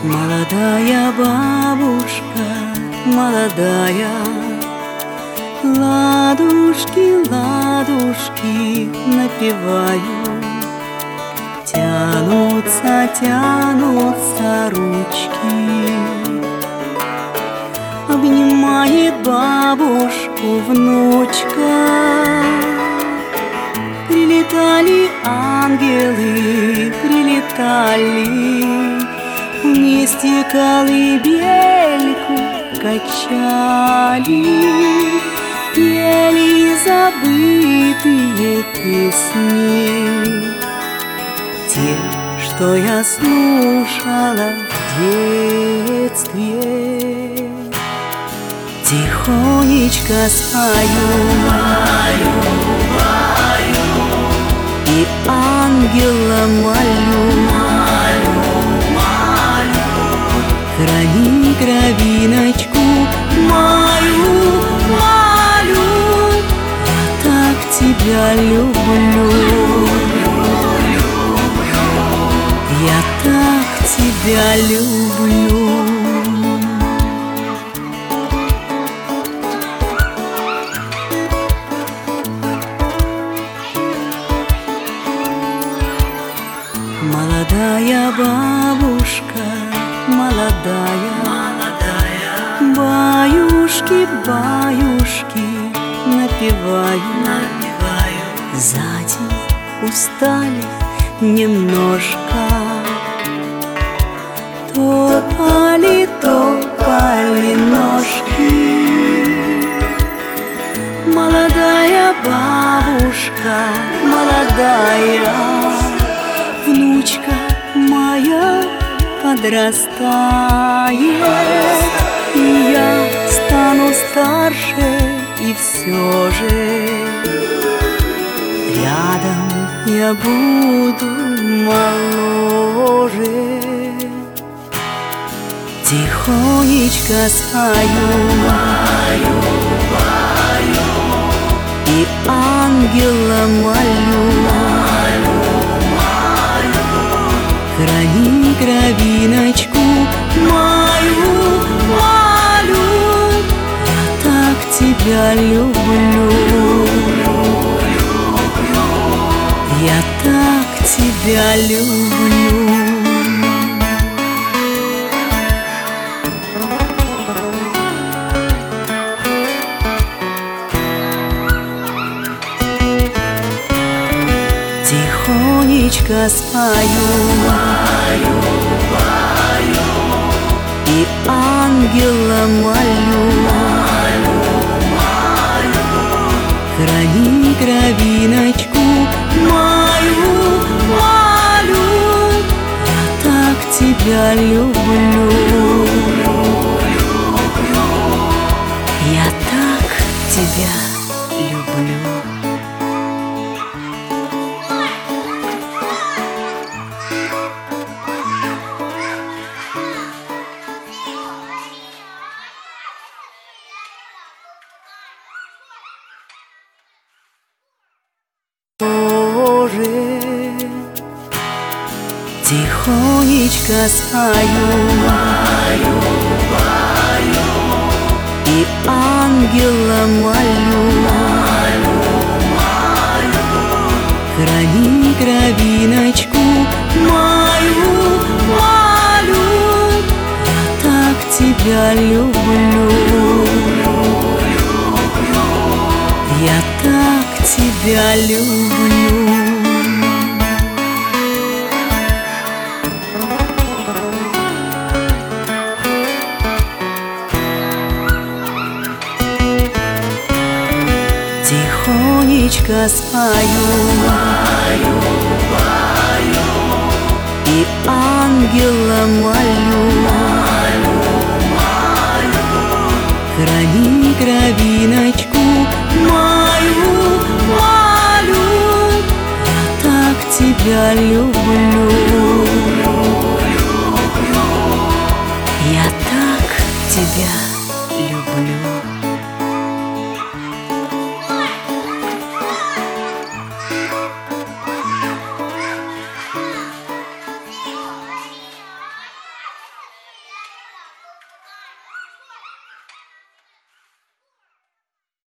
Молодая бабушка, молодая, ладушки, ладушки напеваю. Тянутся, тянутся ручки. Обнимает бабушку внучка. Прилетали ангелы, прилетали, вместе колыбельку качали, пели забытые песни, те, что я слушала в детстве. Тихонечко спою, и ангела молю, храни кровиночку мою, молю. Я так тебя люблю, я так тебя люблю. Молодая бабушка, молодая, баюшки, баюшки напеваю. За день устали немножко, топали, топали ножки. Молодая бабушка, молодая, внучка моя подрастает, и я стану старше, и все же рядом я буду моложе. Тихонечко спою, и ангела молю, храни кровиночку мою, молю. Я так тебя люблю, я так тебя люблю. Тихонечко спою, и ангела молю, храни кровиночку мою, молю. Я так тебя люблю, я так тебя люблю. Тихонечко спою, и ангела молю, храни кровиночку мою, молю. Я так тебя люблю, я так тебя люблю. Тихонечко спою, и ангела молю,